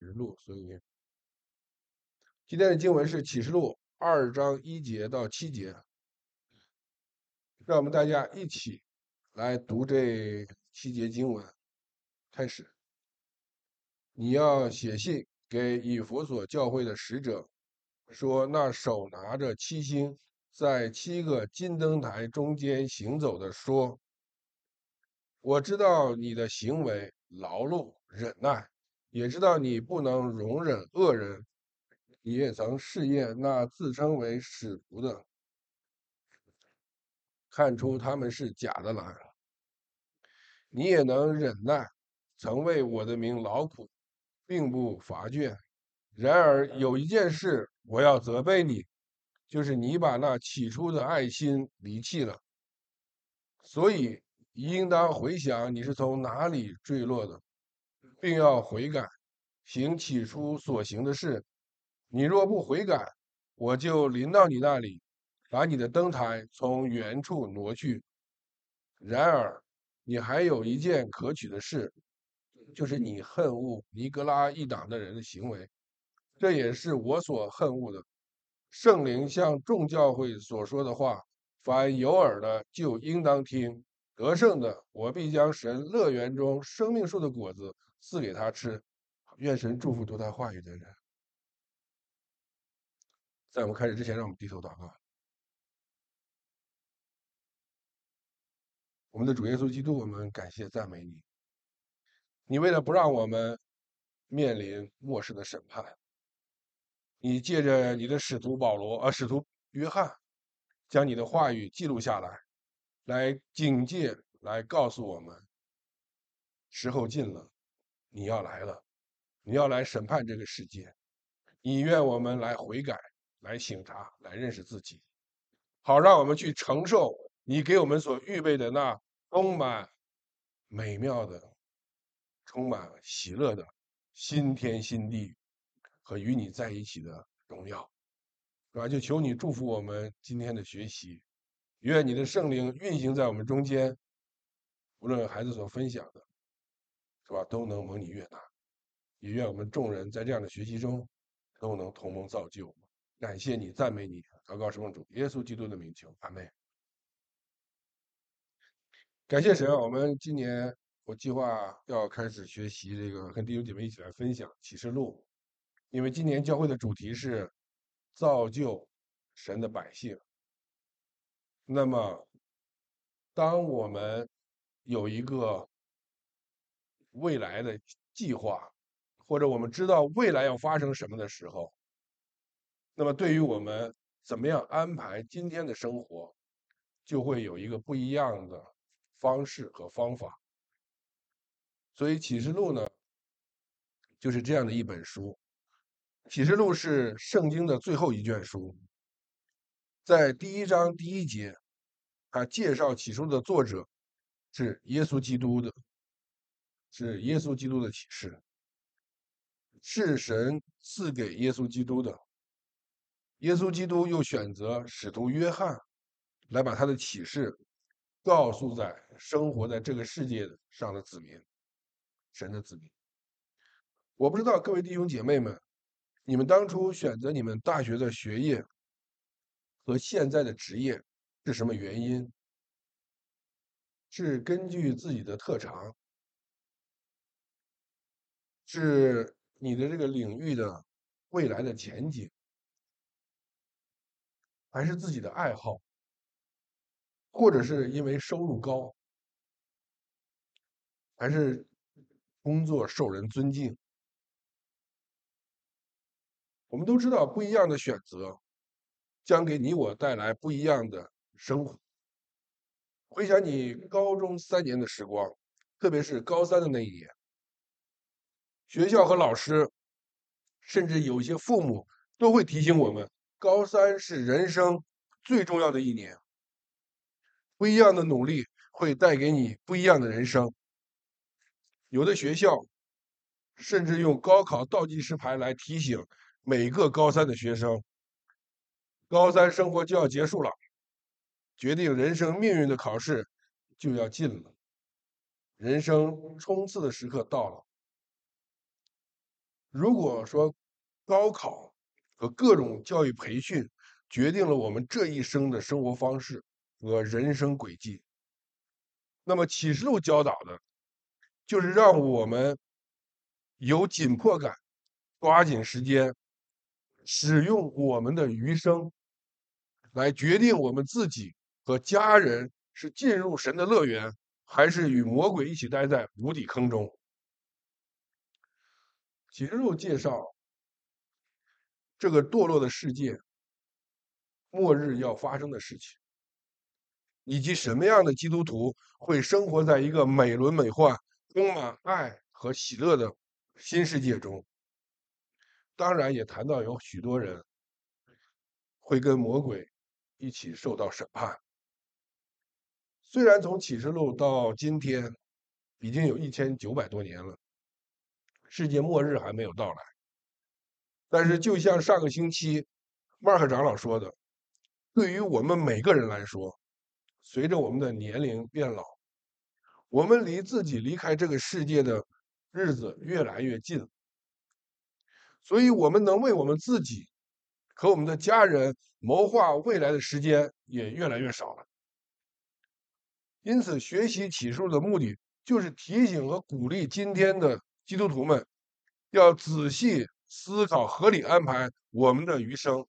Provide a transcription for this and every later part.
示录，所以今天的经文是启示录2章1节到7节，让我们大家一起来读这7节经文。开始，你要写信给以弗所教会的使者，说那手拿着7星，在7个金灯台中间行走的说，我知道你的行为劳碌忍耐，也知道你不能容忍恶人，你也曾试验那自称为使徒的，看出他们是假的来。你也能忍耐，曾为我的名劳苦，并不乏倦。然而有一件事我要责备你，就是你把那起初的爱心离弃了。所以应当回想你是从哪里坠落的，并要悔改，行起初所行的事。你若不悔改，我就临到你那里，把你的灯台从原处挪去。然而，你还有一件可取的事，就是你恨恶尼格拉一党的人的行为，这也是我所恨恶的。圣灵向众教会所说的话，凡有耳的就应当听。得胜的，我必将神乐园中生命树的果子赐给他吃。愿神祝福读他话语的人。在我们开始之前，让我们低头祷告。我们的主耶稣基督，我们感谢赞美你。你为了不让我们面临末世的审判，你借着你的使徒约翰，将你的话语记录下来，来警戒，来告诉我们，时候近了，你要来了，你要来审判这个世界。你愿我们来悔改，来省察，来认识自己，好让我们去承受你给我们所预备的那充满美妙的、充满喜乐的新天新地和与你在一起的荣耀，是吧？就求你祝福我们今天的学习，愿你的圣灵运行在我们中间，无论孩子所分享的，是吧，都能蒙你悦纳。也愿我们众人在这样的学习中都能同盟造就。感谢你，赞美你，祷告圣主耶稣基督的名求，阿门。感谢神啊，我们今年我计划要开始学习这个，跟弟兄姐妹一起来分享启示录，因为今年教会的主题是造就神的百姓。那么，当我们有一个未来的计划，或者我们知道未来要发生什么的时候，那么对于我们怎么样安排今天的生活，就会有一个不一样的方式和方法。所以启示录呢，就是这样的一本书。启示录是圣经的最后一卷书，在第1章第1节，他介绍启示录的作者是耶稣基督的，是耶稣基督的启示，是神赐给耶稣基督的。耶稣基督又选择使徒约翰来把他的启示告诉在生活在这个世界上的子民，神的子民。我不知道各位弟兄姐妹们，你们当初选择你们大学的学业和现在的职业是什么原因？是根据自己的特长，是你的这个领域的未来的前景，还是自己的爱好，或者是因为收入高，还是工作受人尊敬？我们都知道，不一样的选择将给你我带来不一样的生活。回想你高中3年的时光，特别是高3的那一年，学校和老师，甚至有一些父母都会提醒我们，高3是人生最重要的一年。不一样的努力会带给你不一样的人生。有的学校甚至用高考倒计时牌来提醒每个高3的学生，高3生活就要结束了，决定人生命运的考试就要近了，人生冲刺的时刻到了。 如果说高考和各种教育培训决定了我们这一生的生活方式和人生轨迹，那么启示录教导的就是让我们有紧迫感，抓紧时间，使用我们的余生来决定我们自己和家人是进入神的乐园，还是与魔鬼一起待在无底坑中。启示录介绍这个堕落的世界，末日要发生的事情，以及什么样的基督徒会生活在一个美轮美奂、充满爱和喜乐的新世界中。当然，也谈到有许多人会跟魔鬼一起受到审判。虽然从启示录到今天已经有1900多年了，世界末日还没有到来，但是就像上个星期麦克长老说的，对于我们每个人来说，随着我们的年龄变老，我们离自己离开这个世界的日子越来越近，所以我们能为我们自己和我们的家人谋划未来的时间也越来越少了。因此，学习启示录的目的就是提醒和鼓励今天的基督徒们，要仔细思考、合理安排我们的余生，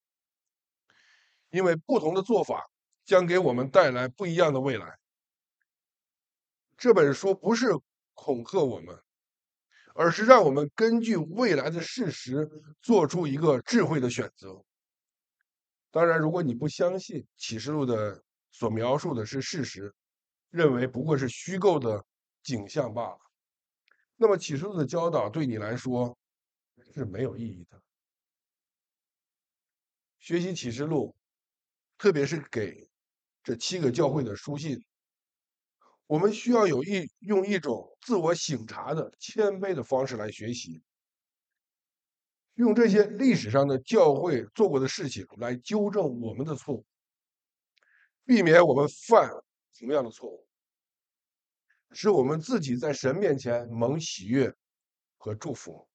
因为不同的做法将给我们带来不一样的未来。这本书不是恐吓我们，而是让我们根据未来的事实做出一个智慧的选择。当然，如果你不相信启示录的所描述的是事实，认为不过是虚构的景象罢了，那么启示录的教导对你来说是没有意义的。学习启示录，特别是给这7个教会的书信，我们需要用一种自我省察的谦卑的方式来学习，用这些历史上的教会做过的事情来纠正我们的错误，避免我们犯同样的错误，使我们自己在神面前蒙喜悦和祝福。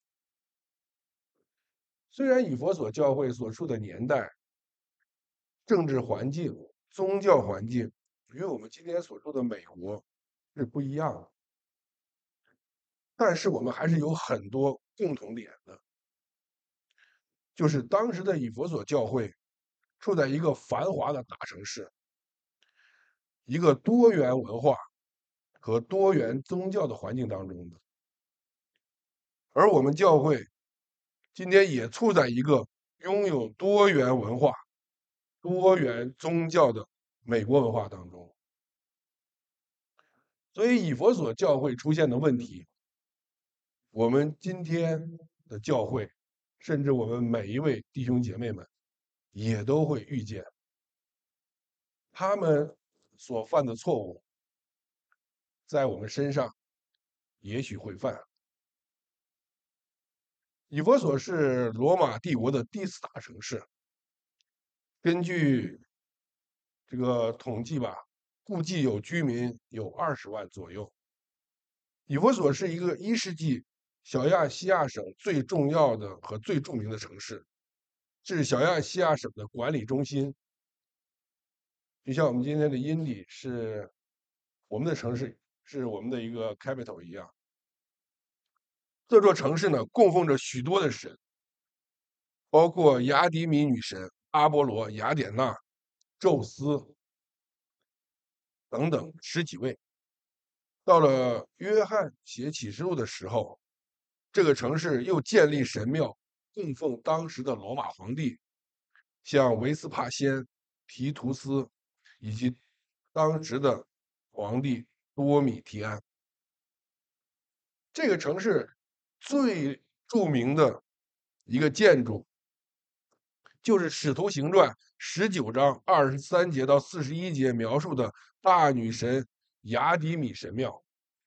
虽然以弗所教会所处的年代、政治环境、宗教环境与我们今天所处的美国是不一样的，但是我们还是有很多共同点的，就是当时的以弗所教会处在一个繁华的大城市，一个多元文化和多元宗教的环境当中的，而我们教会今天也处在一个拥有多元文化、多元宗教的美国文化当中，所以以弗所教会出现的问题，我们今天的教会，甚至我们每一位弟兄姐妹们，也都会遇见他们所犯的错误，在我们身上也许会犯。以弗所是罗马帝国的第4大城市，根据这个统计吧，估计有居民有20万左右。以弗所是一个1世纪小亚细亚省最重要的和最著名的城市，是小亚细亚省的管理中心。就像我们今天的英里是我们的城市，是我们的一个 capital 一样。这座城市呢，供奉着许多的神，包括雅典米女神、阿波罗、雅典娜、宙斯等等10几位。到了约翰写启示录的时候，这个城市又建立神庙，供奉当时的罗马皇帝，像维斯帕先、提图斯，以及当时的皇帝多米提安。这个城市最著名的一个建筑，就是《使徒行传》19章23节到41节描述的大女神雅底米神庙，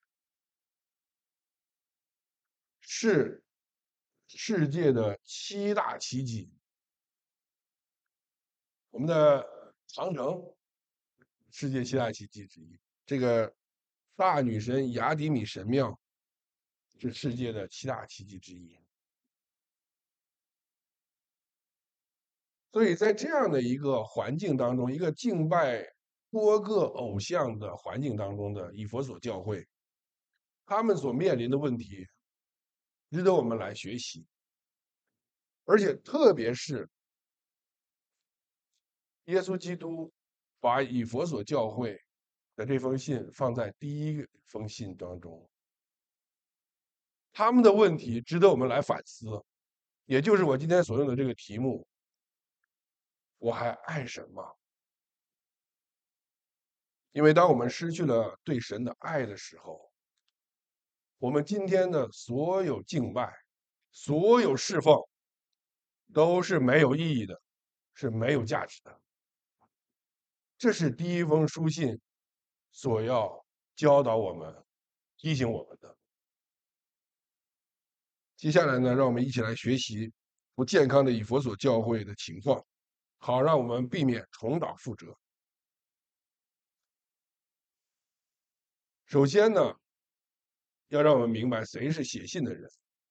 是世界的7大奇迹。我们的长城，世界7大奇迹之一。这个大女神雅底米神庙是世界的7大奇迹之一。 所以在这样的一个环境当中，一个敬拜多个偶像的环境当中的以弗所教会，他们所面临的问题值得我们来学习，而且特别是耶稣基督把以弗所教会的这封信放在第一封信当中，他们的问题值得我们来反思，也就是我今天所用的这个题目：我还爱什么？因为当我们失去了对神的爱的时候，我们今天的所有敬拜、所有侍奉都是没有意义的，是没有价值的。这是第一封书信所要教导我们、提醒我们的。接下来呢，让我们一起来学习不健康的以弗所教会的情况，好让我们避免重蹈覆辙。首先呢，要让我们明白谁是写信的人，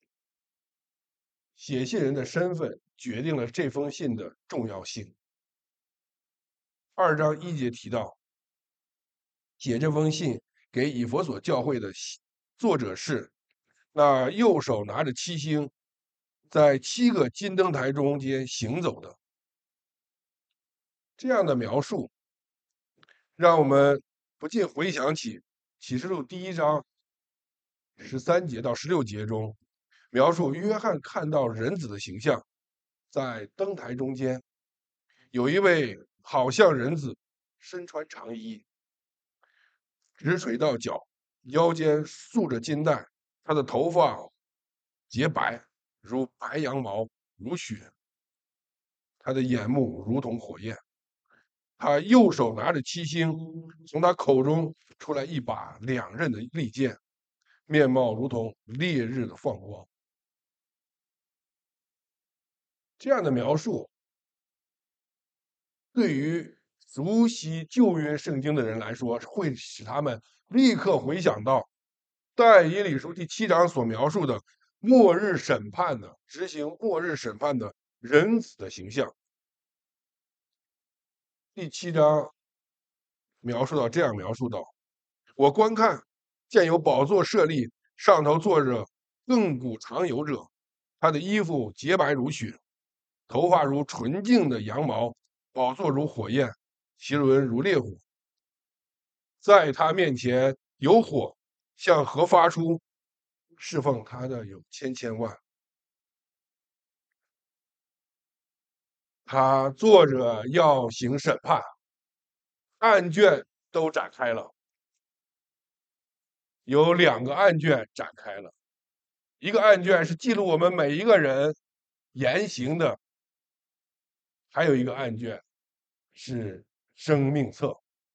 写信人的身份决定了这封信的重要性。2章1节提到，写这封信给以弗所教会的作者是那右手拿着七星，在7个金灯台中间行走的。这样的描述，让我们不禁回想起启示录第1章13节到16节中，描述约翰看到人子的形象，在灯台中间，有一位好像人子，身穿长衣，直垂到脚，腰间束着金带，他的头发洁白如白羊毛，如雪，他的眼目如同火焰，他右手拿着七星，从他口中出来一把两刃的利剑，面貌如同烈日的放光。这样的描述，对于熟悉旧约圣经的人来说，会使他们立刻回想到但以理书第7章所描述的末日审判的执行末日审判的人子的形象。第7章这样描述到：我观看，见有宝座设立，上头坐着亘古长有者，他的衣服洁白如雪，头发如纯净的羊毛，宝座如火焰，其轮如烈火。在他面前有火向河发出，侍奉他的有千千万。他坐着要行审判，案卷都展开了，有2个案卷展开了，一个案卷是记录我们每一个人言行的，还有一个案卷是生命册。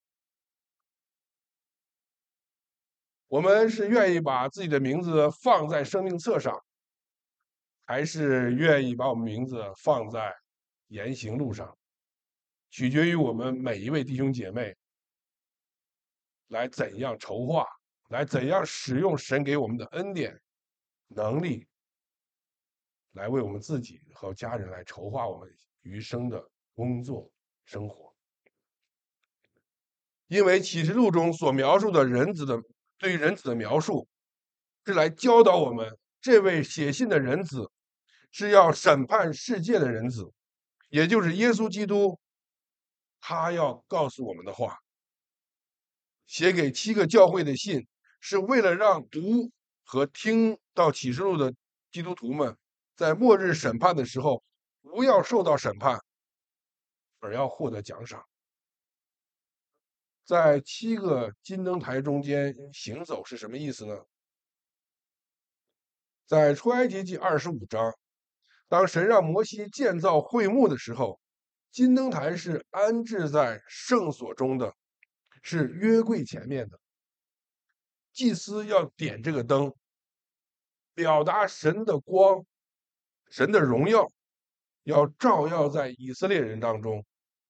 我们是愿意把自己的名字放在生命册上，还是愿意把我们名字放在言行录上，取决于我们每一位弟兄姐妹来怎样筹划，来怎样使用神给我们的恩典能力，来为我们自己和家人来筹划我们余生的工作生活。因为启示录中所描述的对于人子的描述，是来教导我们这位写信的人子是要审判世界的人子，也就是耶稣基督，他要告诉我们的话。写给7个教会的信，是为了让读和听到启示录的基督徒们，在末日审判的时候，不要受到审判，而要获得奖赏。在7个金灯台中间行走是什么意思呢？在出埃及记25章，当神让摩西建造会幕的时候，金灯台是安置在圣所中的，是约柜前面的。祭司要点这个灯，表达神的光、神的荣耀，要照耀在以色列人当中。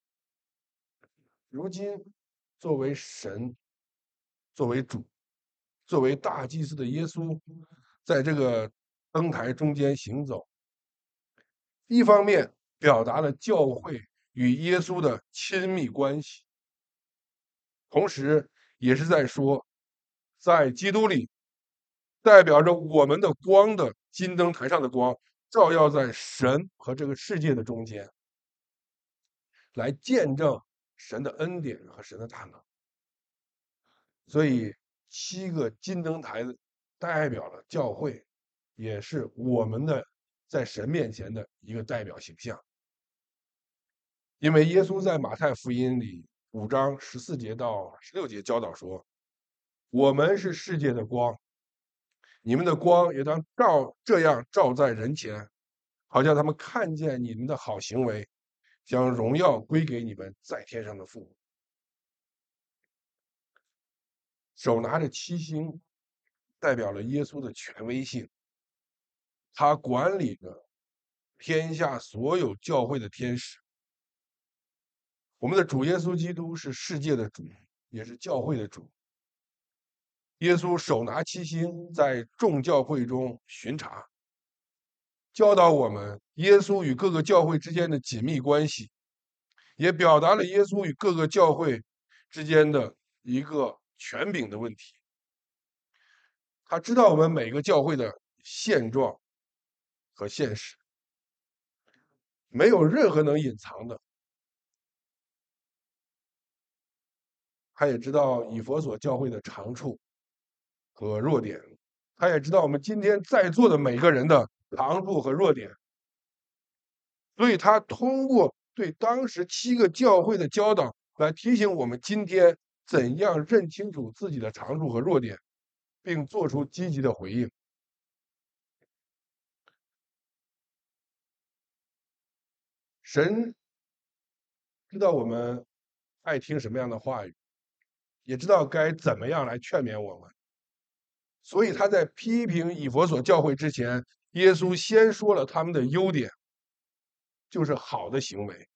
如今，作为神、作为主、作为大祭司的耶稣，在这个灯台中间行走。一方面， 表达了教会与耶稣的亲密关系，同时也是在说，在基督里代表着我们的光的金灯台上的光，照耀在神和这个世界的中间，来见证神的恩典和神的大能。所以7个金灯台代表了教会，也是我们的在神面前的一个代表形象。因为耶稣在马太福音里5章14节到16节教导说：“我们是世界的光，你们的光也当这样照在人前，好叫他们看见你们的好行为，将荣耀归给你们在天上的父。”手拿着7星，代表了耶稣的权威性，他管理着天下所有教会的天使。我们的主耶稣基督是世界的主，也是教会的主。耶稣手拿7星，在众教会中巡查，教导我们耶稣与各个教会之间的紧密关系，也表达了耶稣与各个教会之间的一个权柄的问题。他知道我们每个教会的现状和现实，没有任何能隐藏的。他也知道以弗所教会的长处和弱点，他也知道我们今天在座的每个人的长处和弱点，所以他通过对当时7个教会的教导，来提醒我们今天怎样认清楚自己的长处和弱点，并做出积极的回应。神知道我们爱听什么样的话语，也知道该怎么样来劝勉我们，所以他在批评以弗所教会之前，耶稣先说了他们的优点，就是好的行为。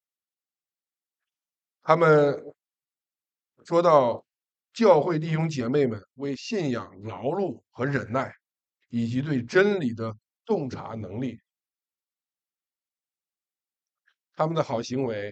他们说到教会弟兄姐妹们为信仰劳碌和忍耐，以及对真理的洞察能力，他们的好行为，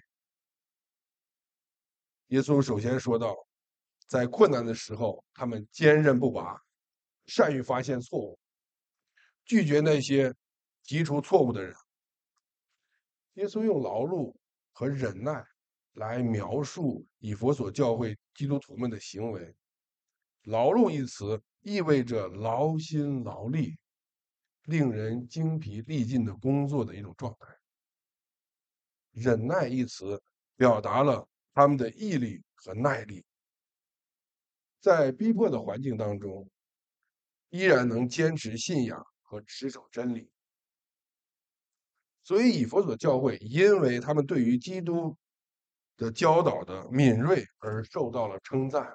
耶稣首先说到，在困难的时候，他们坚韧不拔，善于发现错误，拒绝那些提出错误的人。耶稣用劳碌和忍耐来描述以弗所教会基督徒们的行为。劳碌一词意味着劳心劳力，令人精疲力尽的工作的一种状态。忍耐一词表达了他们的毅力和耐力，在逼迫的环境当中，依然能坚持信仰和持守真理。所以以弗所教会因为他们对于基督的教导的敏锐而受到了称赞。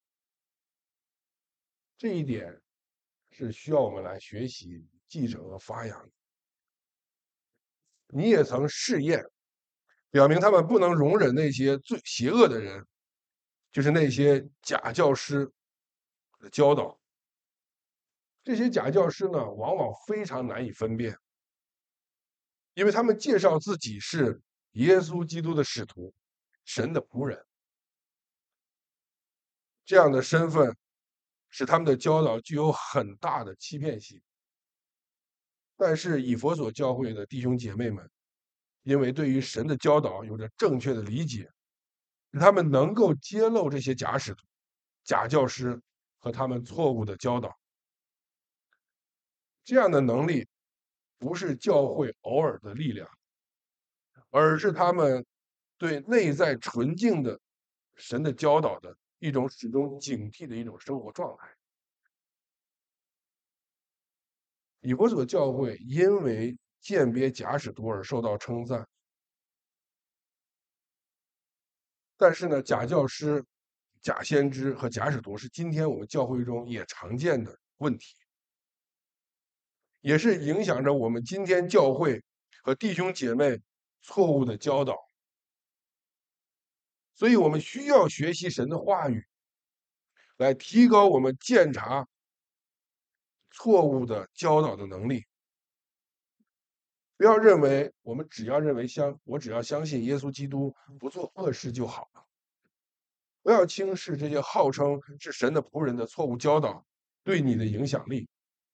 这一点是需要我们来学习、继承和发扬的。你也曾试验，表明他们不能容忍那些最邪恶的人，就是那些假教师的教导。这些假教师呢，往往非常难以分辨，因为他们介绍自己是耶稣基督的使徒、神的仆人，这样的身份使他们的教导具有很大的欺骗性。但是以弗所教会的弟兄姐妹们，因为对于神的教导有着正确的理解，使他们能够揭露这些假使徒、假教师和他们错误的教导。这样的能力不是教会偶尔的力量，而是他们对内在纯净的神的教导的一种始终警惕的一种生活状态。以弗所教会因为鉴别假使徒而受到称赞，但是呢，假教师、假先知和假使徒是今天我们教会中也常见的问题，也是影响着我们今天教会和弟兄姐妹错误的教导。所以我们需要学习神的话语，来提高我们鉴察错误的教导的能力。 不要认为我们只要认为我只要相信耶稣基督，不做恶事就好了。不要轻视这些号称是神的仆人的错误教导对你的影响力。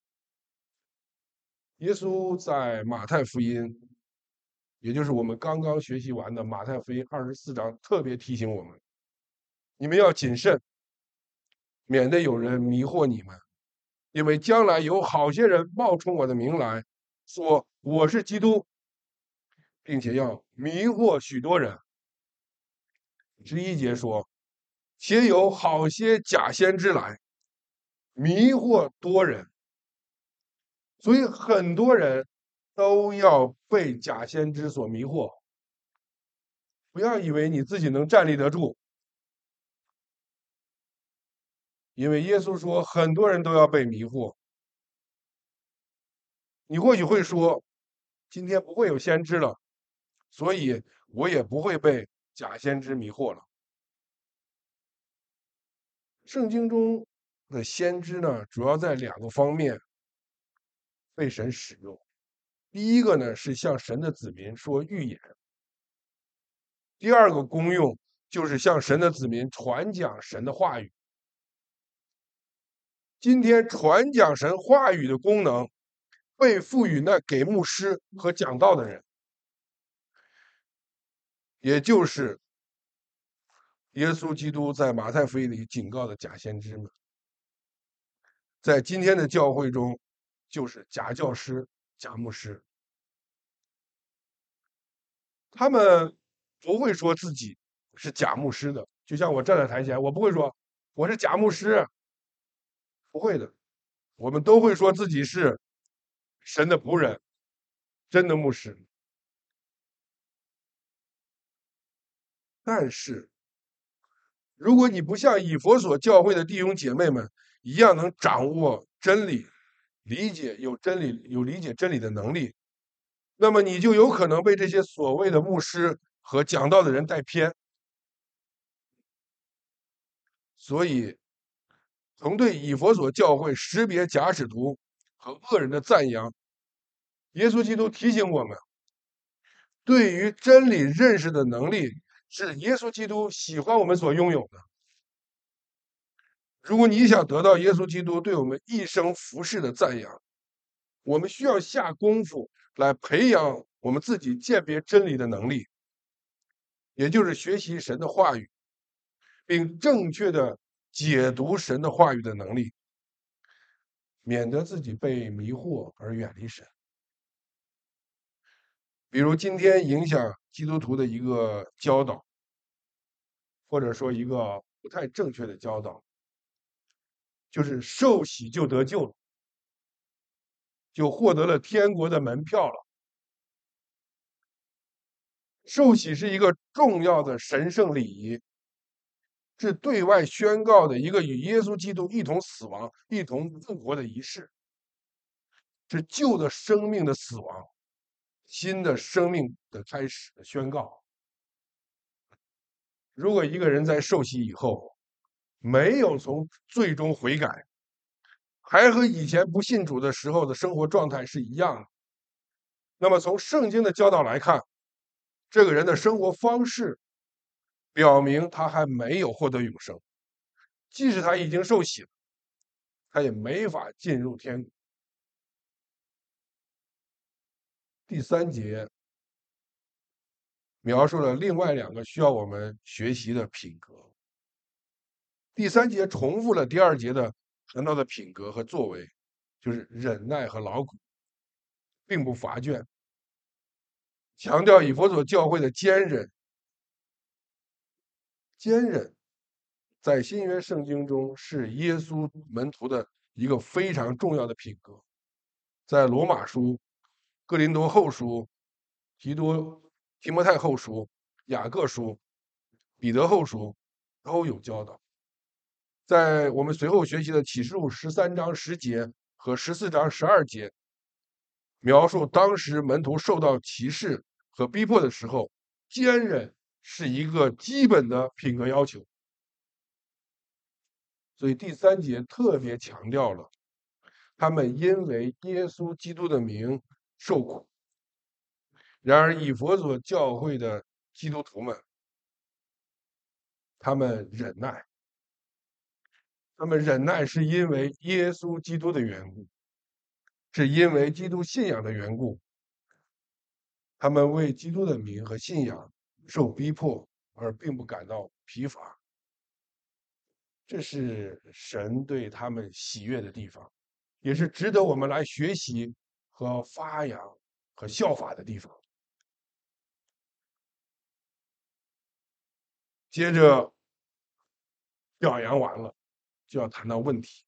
耶稣在马太福音，也就是我们刚刚学习完的马太福音24章，特别提醒我们：你们要谨慎，免得有人迷惑你们，因为将来有好些人冒充我的名来，说我是基督，并且要迷惑许多人。11节说，且有好些假先知来，迷惑多人。所以很多人都要被假先知所迷惑。不要以为你自己能站立得住，因为耶稣说很多人都要被迷惑。你或许会说，今天不会有先知了，所以我也不会被假先知迷惑了。圣经中的先知呢，主要在2个方面被神使用。第一个呢，是向神的子民说预言；第二个功用就是向神的子民传讲神的话语。今天传讲神话语的功能被赋予那给牧师和讲道的人，也就是耶稣基督在马太福音里警告的假先知们。在今天的教会中，就是假教师、假牧师。他们不会说自己是假牧师的，就像我站在台前，我不会说我是假牧师，不会的。我们都会说自己是神的仆人，真的牧师。但是，如果你不像以弗所教会的弟兄姐妹们一样能掌握真理，有理解真理的能力，那么你就有可能被这些所谓的牧师和讲道的人带偏。所以，从对以弗所教会识别假使徒和恶人的赞扬，耶稣基督提醒我们，对于真理认识的能力是耶稣基督喜欢我们所拥有的。如果你想得到耶稣基督对我们一生服侍的赞扬，我们需要下功夫来培养我们自己鉴别真理的能力，也就是学习神的话语，并正确的解读神的话语的能力，免得自己被迷惑而远离神。比如今天影响基督徒的一个教导，或者说一个不太正确的教导，就是受洗就得救了，就获得了天国的门票了。受洗是一个重要的神圣礼仪，是对外宣告的一个与耶稣基督一同死亡、一同复活的仪式，是旧的生命的死亡，新的生命的开始的宣告。如果一个人在受洗以后没有从最终悔改，还和以前不信主的时候的生活状态是一样的，那么从圣经的教导来看，这个人的生活方式表明他还没有获得永生，即使他已经受洗了，他也没法进入天国。第3节描述了另外2个需要我们学习的品格。第3节重复了第2节的谈到的品格和作为，就是忍耐和劳苦，并不乏倦，强调以弗所教会的坚忍。坚忍在新约圣经中是耶稣门徒的一个非常重要的品格，在罗马书、哥林多后书、提摩太后书、雅各书、彼得后书都有教导。在我们随后学习的启示录13章10节和14章12节，描述当时门徒受到歧视和逼迫的时候，坚忍是一个基本的品格要求。所以第3节特别强调了他们因为耶稣基督的名受苦， 然而，以弗所教会的基督徒们，他们忍耐，他们忍耐是因为耶稣基督的缘故，是因为基督信仰的缘故。他们为基督的名和信仰受逼迫，而并不感到疲乏。这是神对他们喜悦的地方，也是值得我们来学习和发扬和效法的地方。接着表扬完了，就要谈到问题，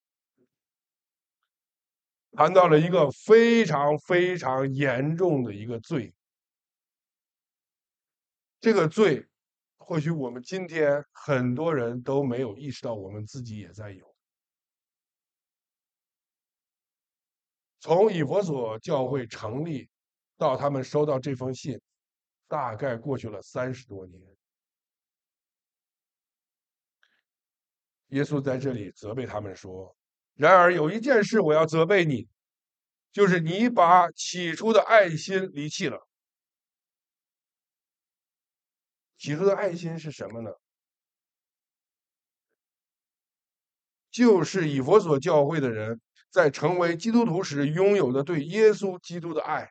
谈到了一个非常非常严重的一个罪。这个罪，或许我们今天很多人都没有意识到，我们自己也在有。从以弗所教会成立到他们收到这封信，大概过去了30多年。耶稣在这里责备他们说：“然而有一件事我要责备你，就是你把起初的爱心离弃了。”起初的爱心是什么呢？就是以弗所教会的人在成为基督徒时拥有的对耶稣基督的爱。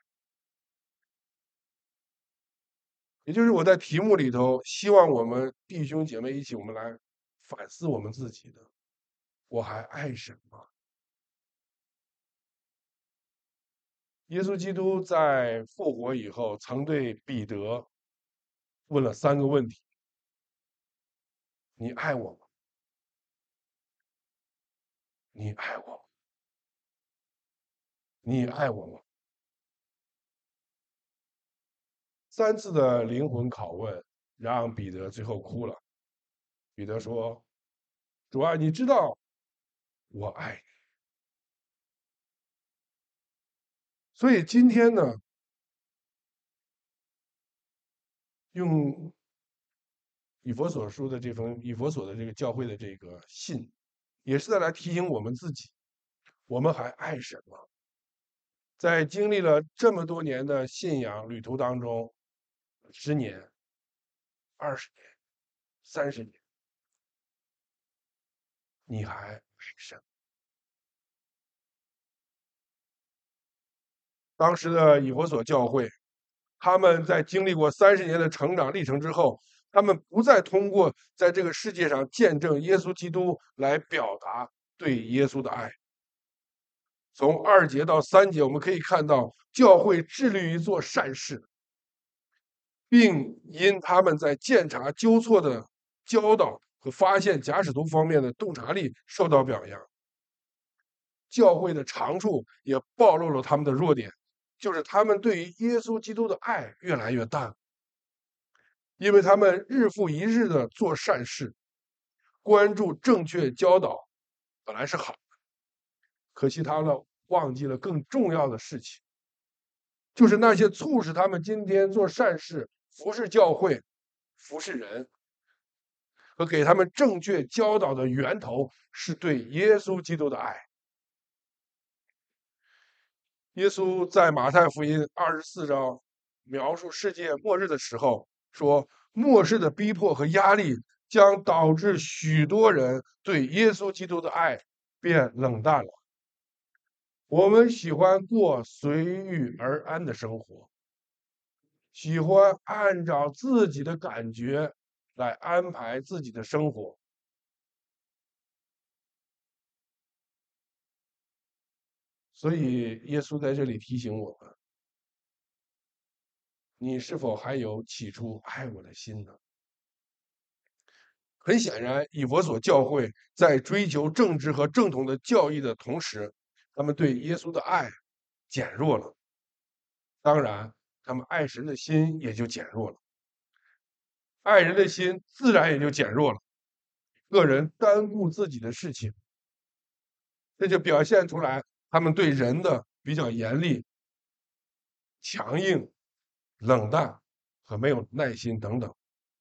也就是我在题目里头希望我们弟兄姐妹一起，我们来反思我们自己的：我还爱什么？耶稣基督在复活以后，曾对彼得问了3个问题：你爱我吗？你爱我吗？你爱我吗？3次的灵魂拷问，让彼得最后哭了。彼得说：主啊，你知道我爱你。所以今天呢，用以弗所书的这封以弗所的这个教会的这个信，也是在来提醒我们自己，我们还爱什么？在经历了这么多年的信仰旅途当中，10年、20年、30年，你还爱什么？当时的以弗所教会，他们在经历过30年的成长历程之后，他们不再通过在这个世界上见证耶稣基督来表达对耶稣的爱。从2节到3节，我们可以看到教会致力于做善事，并因他们在鉴察纠错的教导和发现假使徒方面的洞察力受到表扬。教会的长处也暴露了他们的弱点，就是他们对于耶稣基督的爱越来越淡，因为他们日复一日的做善事，关注正确教导，本来是好的，可惜他们忘记了更重要的事情，就是那些促使他们今天做善事、服侍教会、服侍人和给他们正确教导的源头，是对耶稣基督的爱。耶稣在马太福音24章描述世界末日的时候说，末世的逼迫和压力将导致许多人对耶稣基督的爱变冷淡了。我们喜欢过随遇而安的生活，喜欢按照自己的感觉来安排自己的生活。所以耶稣在这里提醒我们，你是否还有起初爱我的心呢？很显然，以弗所教会在追求正直和正统的教义的同时，他们对耶稣的爱减弱了。当然，他们爱神的心也就减弱了，爱人的心自然也就减弱了。个人单顾自己的事情，这就表现出来他们对人的比较严厉、强硬、冷淡和没有耐心等等。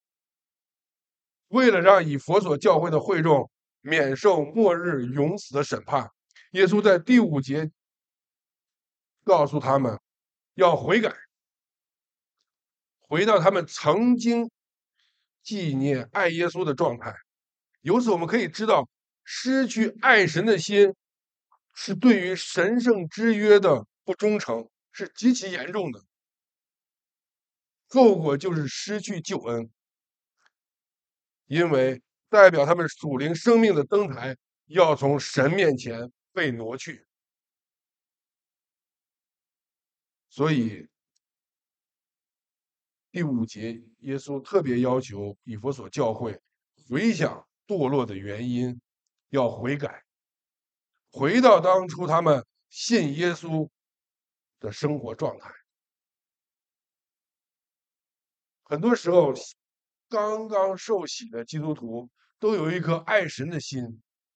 为了让以弗所教会的会众免受末日永死的审判，耶稣在第5节告诉他们要悔改， 回到他们曾经纪念爱耶稣的状态。由此我们可以知道，失去爱神的心是对于神圣之约的不忠诚，是极其严重的。后果就是失去救恩，因为代表他们属灵生命的灯台要从神面前被挪去。所以第5节，耶稣特别要求以弗所教会回想堕落的原因，要悔改，回到当初他们信耶稣的生活状态。很多时候，刚刚受洗的基督徒都有一颗爱神的心，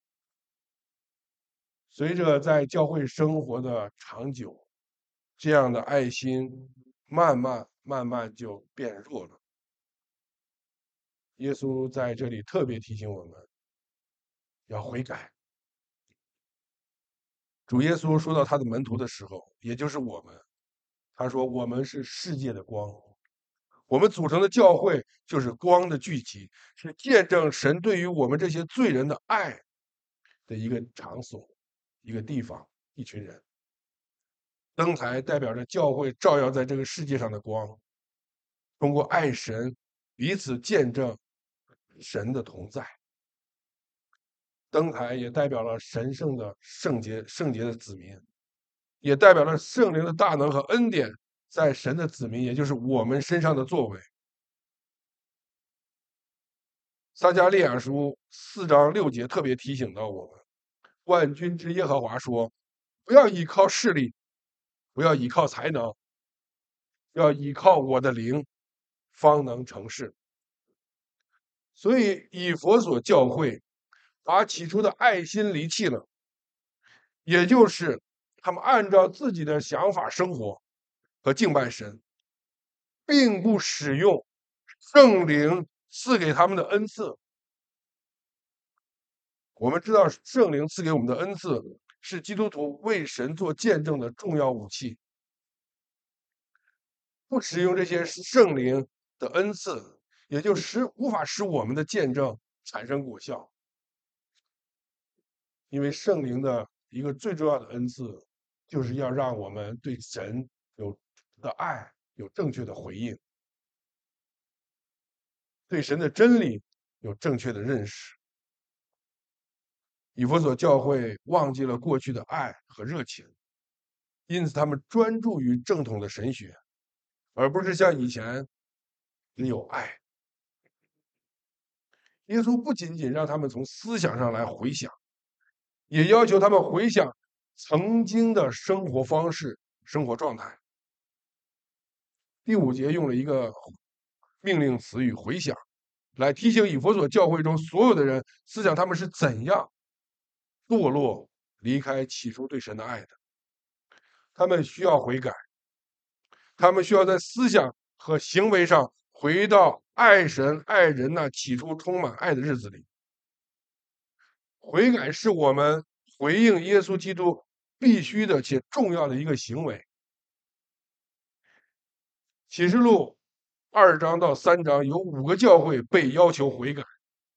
随着在教会生活的长久，这样的爱心慢慢就变弱了。耶稣在这里特别提醒我们要悔改。主耶稣说到他的门徒的时候，也就是我们，他说我们是世界的光，我们组成的教会就是光的聚集，是见证神对于我们这些罪人的爱的一个场所、一个地方、一群人。灯台代表着教会照耀在这个世界上的光，通过爱神，彼此见证神的同在。灯台也代表了神圣的圣洁的子民，也代表了圣灵的大能和恩典在神的子民，也就是我们身上的作为。撒迦利亚书4章6节特别提醒到我们，万军之耶和华说，不要依靠势力，不要依靠才能，要依靠我的灵，方能成事。所以以弗所教会把起初的爱心离弃了，也就是他们按照自己的想法生活和敬拜神，并不使用圣灵赐给他们的恩赐。我们知道圣灵赐给我们的恩赐是基督徒为神做见证的重要武器，不使用这些圣灵的恩赐，也就无法使我们的见证产生果效。因为圣灵的一个最重要的恩赐，就是要让我们对神的爱有正确的回应，对神的真理有正确的认识。以弗所教会忘记了过去的爱和热情，因此他们专注于正统的神学，而不是像以前只有爱。耶稣不仅仅让他们从思想上来回想，也要求他们回想曾经的生活方式、生活状态。第5节用了一个命令词语“回想”，来提醒以弗所教会中所有的人，思想他们是怎样堕落、离开起初对神的爱的。他们需要悔改，他们需要在思想和行为上回到爱神爱人那起初充满爱的日子里。悔改是我们回应耶稣基督必须的且重要的一个行为。启示录2章到3章有5个教会被要求悔改。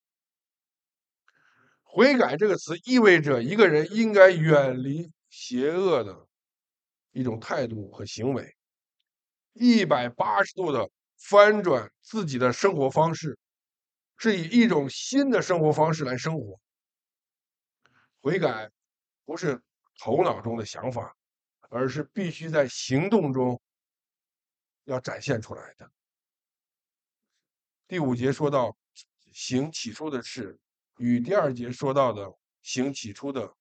悔改这个词意味着一个人应该远离邪恶的一种态度和行为，180度的翻转自己的生活方式，是以一种新的生活方式来生活。悔改不是头脑中的想法，而是必须在行动中要展现出来的。第5节说到行起初的事，与第2节说到的行起初的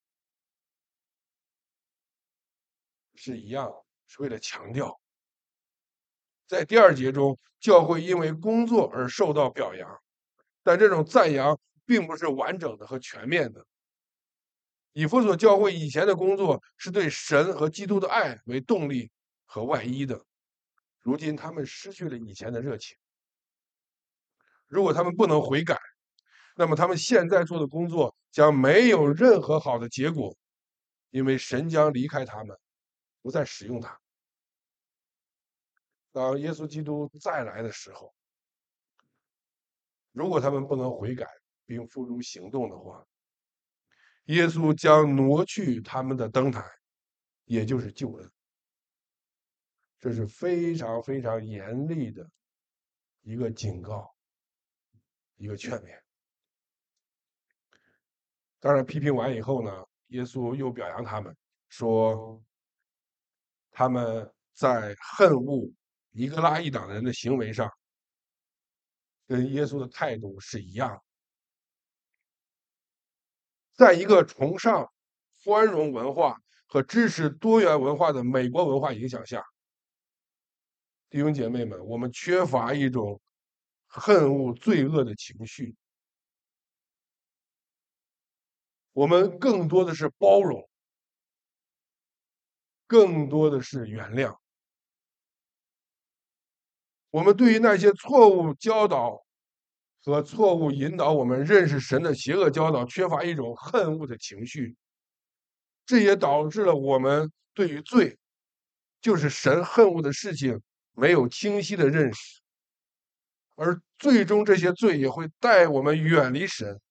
是一样，是为了强调。在第2节中，教会因为工作而受到表扬，但这种赞扬并不是完整的和全面的。以弗所教会以前的工作是对神和基督的爱为动力和外衣的，如今他们失去了以前的热情。如果他们不能悔改，那么他们现在做的工作将没有任何好的结果，因为神将离开他们，不再使用他。 当耶稣基督再来的时候，如果他们不能悔改并付诸行动的话，耶稣将挪去他们的灯台，也就是救恩。这是非常非常严厉的一个警告，一个劝勉。当然，批评完以后呢，耶稣又表扬他们，说他们在恨恶尼格拉一党人的行为上，跟耶稣的态度是一样的。在一个崇尚宽容文化和支持多元文化的美国文化影响下，弟兄姐妹们，我们缺乏一种恨恶罪恶的情绪，我们更多的是包容，更多的是原谅。我们对于那些错误教导和错误引导我们认识神的邪恶教导，缺乏一种恨恶的情绪，这也导致了我们对于罪，就是神恨恶的事情，没有清晰的认识，而最终这些罪也会带我们远离神，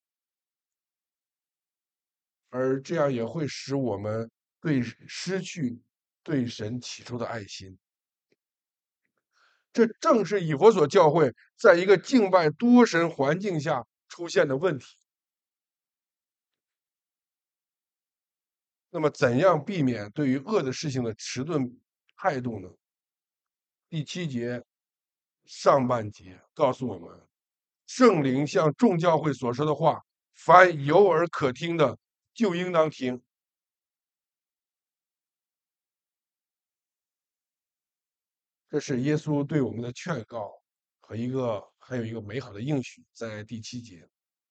而这样也会使我们失去对神起初的爱心。这正是以弗所教会在一个敬拜多神环境下出现的问题。那么，怎样避免对于恶的事情的迟钝态度呢？第7节上半节告诉我们，圣灵向众教会所说的话，凡有耳可听的，就应当听。这是耶稣对我们的劝告和还有一个美好的应许，在第7节。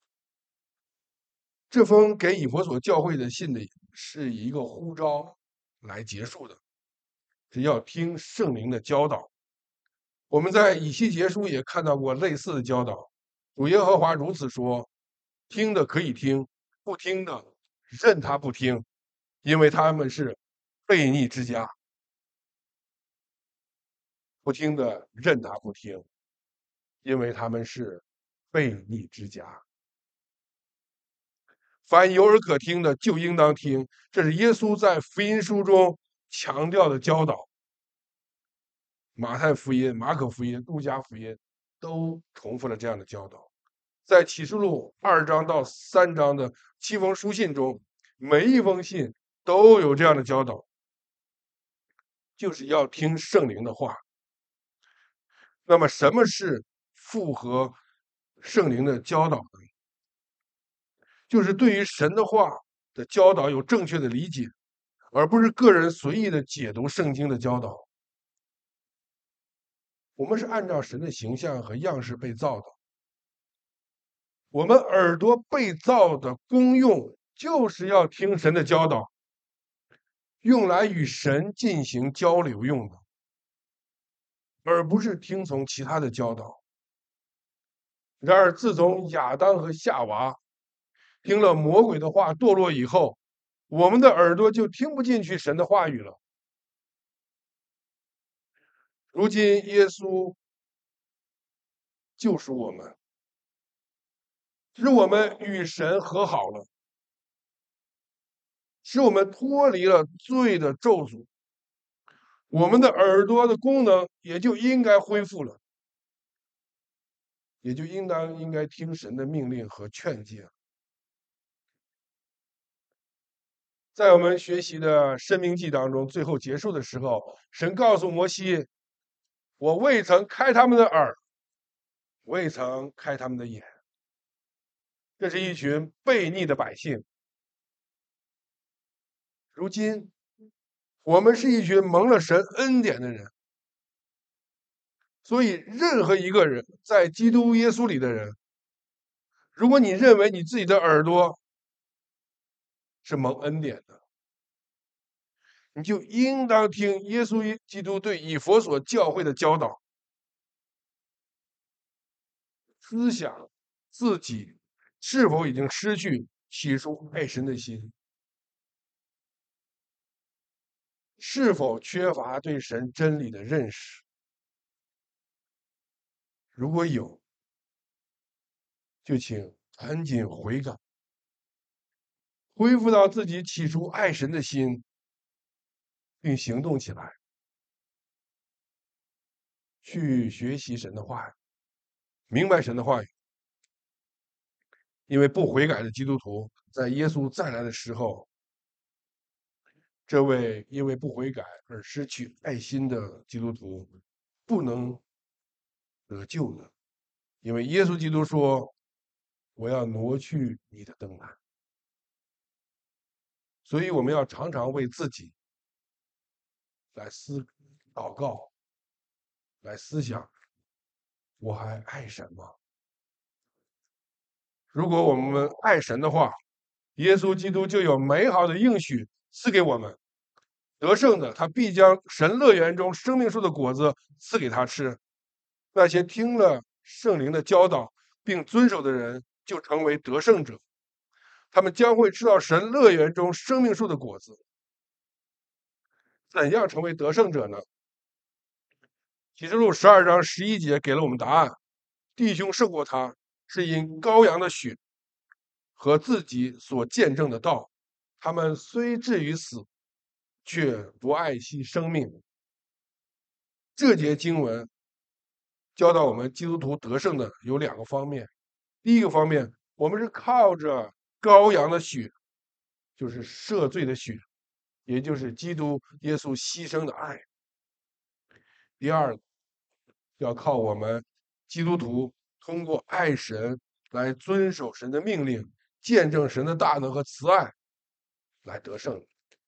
这封给以弗所教会的信的是以一个呼召来结束的，是要听圣灵的教导。我们在以西结书也看到过类似的教导。主耶和华如此说：听的可以听，不听的任他不听，因为他们是悖逆之家。不听的任他不听，因为他们是悖逆之家。凡有耳可听的，就应当听。这是耶稣在福音书中强调的教导。马太福音、马可福音、路加福音都重复了这样的教导。在启示录2章到3章的7封书信中，每一封信都有这样的教导，就是要听圣灵的话。那么，什么是符合圣灵的教导呢？就是对于神的话的教导有正确的理解，而不是个人随意的解读圣经的教导。我们是按照神的形象和样式被造的，我们耳朵被造的功用就是要听神的教导，用来与神进行交流用的，而不是听从其他的教导。然而，自从亚当和夏娃听了魔鬼的话堕落以后，我们的耳朵就听不进去神的话语了。如今，耶稣救赎我们，使我们与神和好了，使我们脱离了罪的咒诅，我们的耳朵的功能也就应该恢复了，也就应该听神的命令和劝诫。在我们学习的《申命记》当中，最后结束的时候，神告诉摩西：“我未曾开他们的耳，未曾开他们的眼。”这是一群悖逆的百姓。如今，我们是一群蒙了神恩典的人。所以，任何一个人在基督耶稣里的人，如果你认为你自己的耳朵是蒙恩典的，你就应当听耶稣基督对以弗所教会的教导，思想自己是否已经失去起初爱神的心，是否缺乏对神真理的认识， 如果有，就请赶紧悔改，恢复到自己起初爱神的心，并行动起来，去学习神的话语，明白神的话语。因为不悔改的基督徒，在耶稣再来的时候，这位因为不悔改而失去爱心的基督徒，不能得救的。因为耶稣基督说：“我要挪去你的灯台。”所以我们要常常为自己来祷告，来思想：我还爱神吗？如果我们爱神的话，耶稣基督就有美好的应许赐给我们。得胜的，他必将神乐园中生命树的果子赐给他吃。那些听了圣灵的教导并遵守的人，就成为得胜者。他们将会吃到神乐园中生命树的果子。怎样成为得胜者呢？启示录12章11节给了我们答案：弟兄胜过他，是因羔羊的血和自己所见证的道。他们虽至于死，却不爱惜生命。这节经文教导我们基督徒得胜的有2个方面。第一个方面，我们是靠着羔羊的血，就是赦罪的血，也就是基督耶稣牺牲的爱。第二个，要靠我们基督徒通过爱神来遵守神的命令，见证神的大能和慈爱来得胜。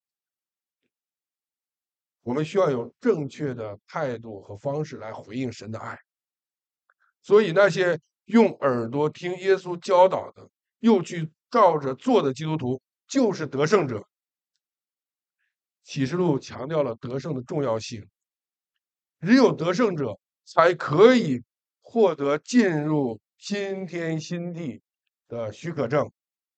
我们需要有正确的态度和方式来回应神的爱。所以那些用耳朵听耶稣教导的，又去照着做的基督徒，就是得胜者。启示录强调了得胜的重要性，只有得胜者才可以获得进入新天新地的许可证。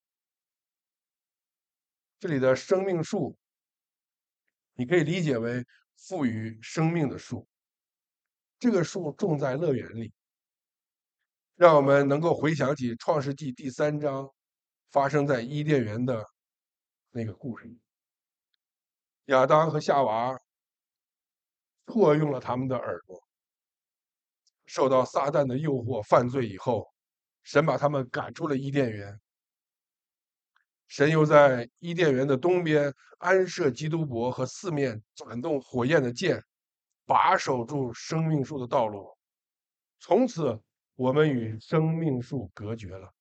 这里的生命树，你可以理解为赋予生命的树。这个树种在乐园里，让我们能够回想起创世纪第3章发生在伊甸园的那个故事。亚当和夏娃错用了他们的耳朵，受到撒旦的诱惑犯罪以后，神把他们赶出了伊甸园。神又在伊甸园的东边安设基督伯和4面转动火焰的剑，把守住生命树的道路。从此我们与生命树隔绝了。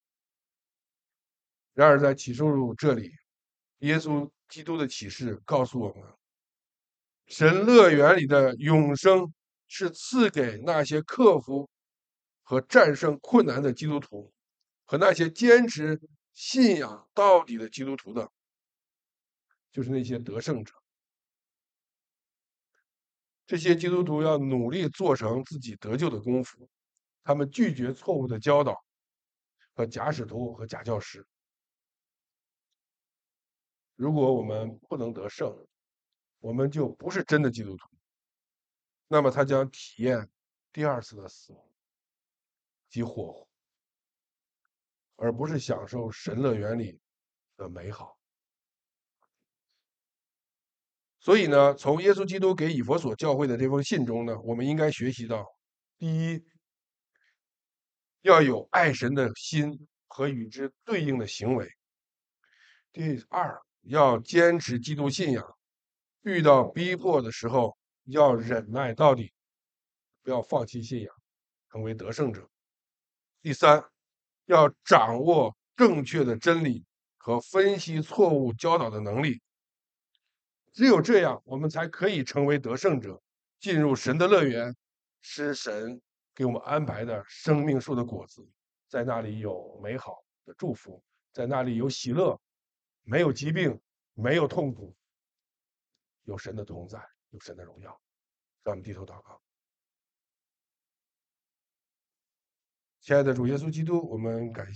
然而在启示录这里，耶稣基督的启示告诉我们，神乐园里的永生是赐给那些克服和战胜困难的基督徒，和那些坚持信仰到底的基督徒的，就是那些得胜者。这些基督徒要努力做成自己得救的功夫，他们拒绝错误的教导和假使徒和假教师。如果我们不能得胜，我们就不是真的基督徒，那么他将体验第2次的死亡及火湖，而不是享受神乐园里的美好。所以呢，从耶稣基督给以弗所教会的这封信中呢，我们应该学习到：第一，要有爱神的心和与之对应的行为；第二，要坚持基督信仰，遇到逼迫的时候要忍耐到底，不要放弃信仰，成为得胜者；第三，要掌握正确的真理和分析错误教导的能力。只有这样，我们才可以成为得胜者，进入神的乐园，吃神给我们安排的生命树的果子，在那里有美好的祝福，在那里有喜乐，没有疾病，没有痛苦，有神的同在，有神的荣耀。让我们低头祷告。亲爱的主耶稣基督，我们感谢。